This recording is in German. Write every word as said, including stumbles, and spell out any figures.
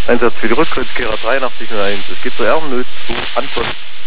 Einsatz für die Rücktrittkehrer dreiundachtzig null eins. Es geht zur R null zwei Antwort.